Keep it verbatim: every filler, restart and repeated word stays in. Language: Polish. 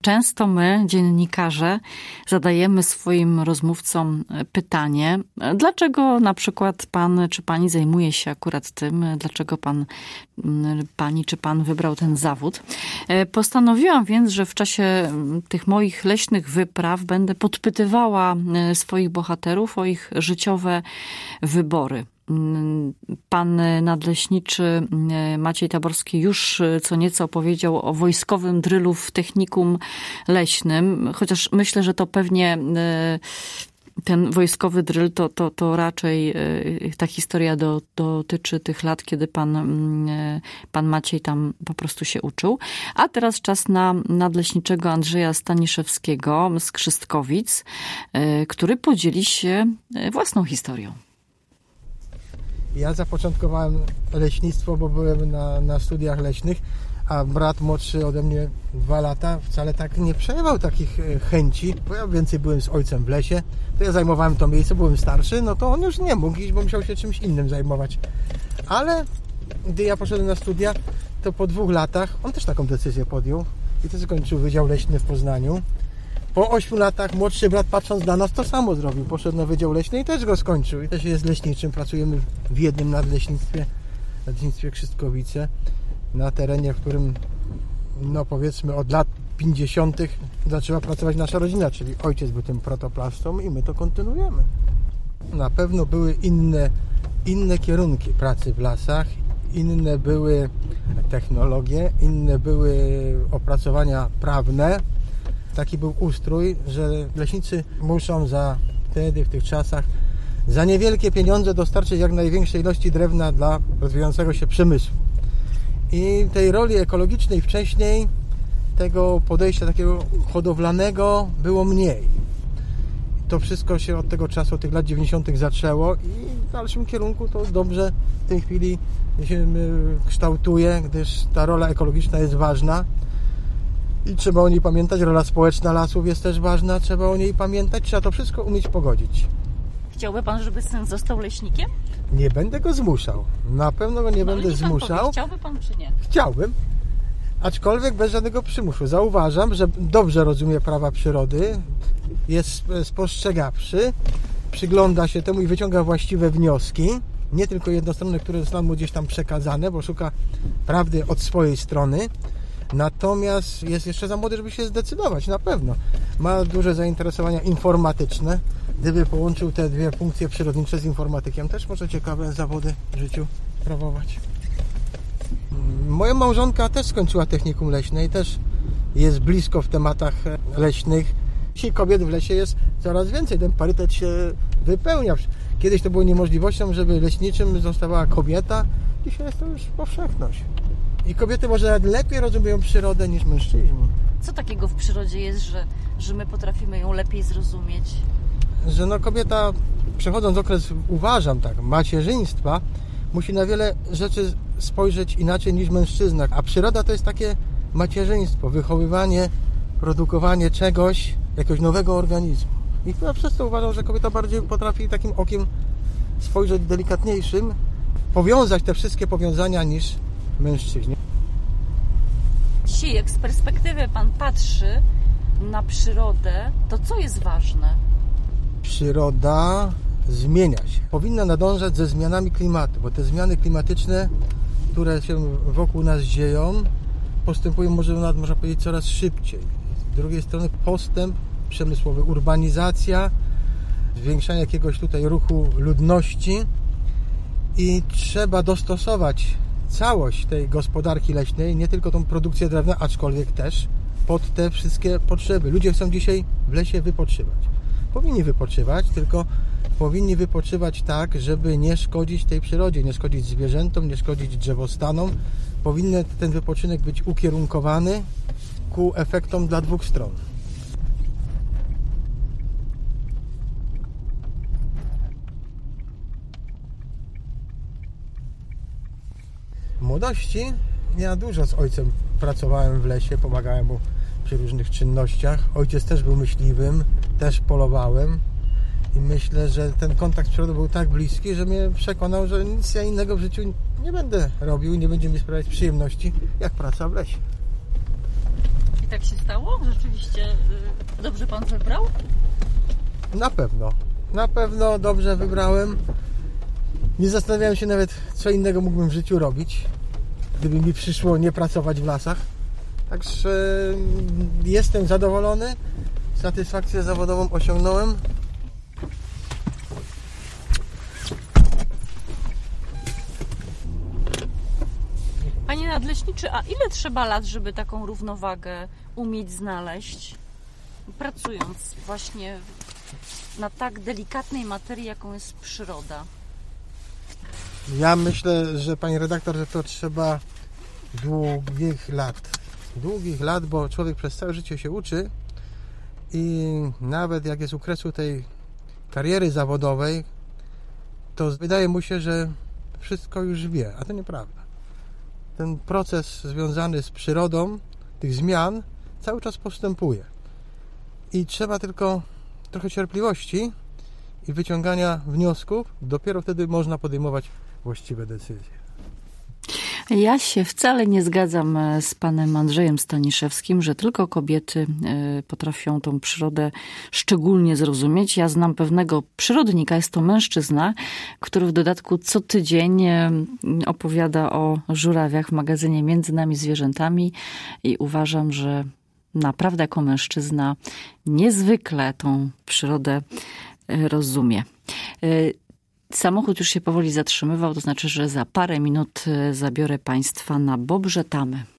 Często my, dziennikarze, zadajemy swoim rozmówcom pytanie, dlaczego na przykład pan czy pani zajmuje się akurat tym, dlaczego pan, pani czy pan wybrał ten zawód. Postanowiłam więc, że w czasie tych moich leśnych wypraw będę podpytywała swoich bohaterów o ich życiowe wybory. Pan nadleśniczy Maciej Taborski już co nieco opowiedział o wojskowym drylu w technikum leśnym, chociaż myślę, że to pewnie ten wojskowy dryl to, to, to raczej ta historia do, dotyczy tych lat, kiedy pan, pan Maciej tam po prostu się uczył. A teraz czas na nadleśniczego Andrzeja Staniszewskiego z Krzystkowic, który podzieli się własną historią. Ja zapoczątkowałem leśnictwo, bo byłem na, na studiach leśnych, a brat młodszy ode mnie dwa lata wcale tak nie przejawiał takich chęci, bo ja więcej byłem z ojcem w lesie, to ja zajmowałem to miejsce, byłem starszy, no to on już nie mógł iść, bo musiał się czymś innym zajmować. Ale gdy ja poszedłem na studia, to po dwóch latach on też taką decyzję podjął i to skończył Wydział Leśny w Poznaniu. Po ośmiu latach młodszy brat, patrząc na nas, to samo zrobił. Poszedł na Wydział Leśny i też go skończył. I też jest leśniczym. Pracujemy w jednym nadleśnictwie, nadleśnictwie Krzystkowice, na terenie, w którym, no powiedzmy, od lat pięćdziesiątych zaczęła pracować nasza rodzina, czyli ojciec był tym protoplastą i my to kontynuujemy. Na pewno były inne, inne kierunki pracy w lasach, inne były technologie, inne były opracowania prawne. Taki był ustrój, że leśnicy muszą za wtedy, w tych czasach, za niewielkie pieniądze dostarczyć jak największej ilości drewna dla rozwijającego się przemysłu. I tej roli ekologicznej wcześniej, tego podejścia takiego hodowlanego było mniej. To wszystko się od tego czasu, od tych lat dziewięćdziesiątych zaczęło i w dalszym kierunku to dobrze w tej chwili się kształtuje, gdyż ta rola ekologiczna jest ważna. I trzeba o niej pamiętać, rola społeczna lasów jest też ważna, trzeba o niej pamiętać, trzeba to wszystko umieć pogodzić. Chciałby pan, żeby syn został leśnikiem? Nie będę go zmuszał, na pewno go nie no, będę nie zmuszał. Powie, chciałby pan czy nie? Chciałbym, aczkolwiek bez żadnego przymusu. Zauważam, że dobrze rozumie prawa przyrody, jest spostrzegawczy, przygląda się temu i wyciąga właściwe wnioski, nie tylko jednostronne, które zostaną mu gdzieś tam przekazane, bo szuka prawdy od swojej strony. Natomiast jest jeszcze za młody, żeby się zdecydować, na pewno. Ma duże zainteresowania informatyczne. Gdyby połączył te dwie funkcje przyrodnicze z informatykiem, też może ciekawe zawody w życiu sprawować. Moja małżonka też skończyła technikum leśne i też jest blisko w tematach leśnych. Dzisiaj kobiet w lesie jest coraz więcej, ten parytet się wypełnia. Kiedyś to było niemożliwością, żeby leśniczym zostawała kobieta, dzisiaj jest to już powszechność. I kobiety może nawet lepiej rozumieją przyrodę niż mężczyźni. Co takiego w przyrodzie jest, że, że my potrafimy ją lepiej zrozumieć? Że no kobieta, przechodząc okres, uważam tak, macierzyństwa, musi na wiele rzeczy spojrzeć inaczej niż mężczyzna. A przyroda to jest takie macierzyństwo, wychowywanie, produkowanie czegoś, jakiegoś nowego organizmu. I ja przez to uważam, że kobieta bardziej potrafi takim okiem spojrzeć delikatniejszym, powiązać te wszystkie powiązania niż mężczyźni. Dzisiaj, jak z perspektywy pan patrzy na przyrodę, to co jest ważne? Przyroda zmienia się. Powinna nadążać ze zmianami klimatu, bo te zmiany klimatyczne, które się wokół nas dzieją, postępują, może nawet można powiedzieć, coraz szybciej. Z drugiej strony postęp przemysłowy, urbanizacja, zwiększanie jakiegoś tutaj ruchu ludności i trzeba dostosować całość tej gospodarki leśnej, nie tylko tą produkcję drewna, aczkolwiek też pod te wszystkie potrzeby. Ludzie chcą dzisiaj w lesie wypoczywać. Powinni wypoczywać, tylko powinni wypoczywać tak, żeby nie szkodzić tej przyrodzie, nie szkodzić zwierzętom, nie szkodzić drzewostanom. Powinien ten wypoczynek być ukierunkowany ku efektom dla dwóch stron. W młodości ja dużo z ojcem pracowałem w lesie, pomagałem mu przy różnych czynnościach. Ojciec też był myśliwym, też polowałem i myślę, że ten kontakt z przyrodą był tak bliski, że mnie przekonał, że nic ja innego w życiu nie będę robił i nie będzie mi sprawiać przyjemności jak praca w lesie. I tak się stało? Rzeczywiście y, dobrze pan wybrał? Na pewno. Na pewno dobrze wybrałem. Nie zastanawiałem się nawet, co innego mógłbym w życiu robić, gdyby mi przyszło nie pracować w lasach. Także jestem zadowolony. Satysfakcję zawodową osiągnąłem. Panie nadleśniczy, a ile trzeba lat, żeby taką równowagę umieć znaleźć, pracując właśnie na tak delikatnej materii, jaką jest przyroda? Ja myślę, że pani redaktor, że to trzeba długich lat. Długich lat, bo człowiek przez całe życie się uczy i nawet jak jest u kresu tej kariery zawodowej, to wydaje mu się, że wszystko już wie, a to nieprawda. Ten proces związany z przyrodą, tych zmian, cały czas postępuje. I trzeba tylko trochę cierpliwości i wyciągania wniosków. Dopiero wtedy można podejmować właściwe decyzje. Ja się wcale nie zgadzam z panem Andrzejem Staniszewskim, że tylko kobiety potrafią tą przyrodę szczególnie zrozumieć. Ja znam pewnego przyrodnika, jest to mężczyzna, który w dodatku co tydzień opowiada o żurawiach w magazynie Między nami zwierzętami i uważam, że naprawdę jako mężczyzna niezwykle tą przyrodę rozumie. Samochód już się powoli zatrzymywał, to znaczy, że za parę minut zabiorę państwa na Bobrze Tamy.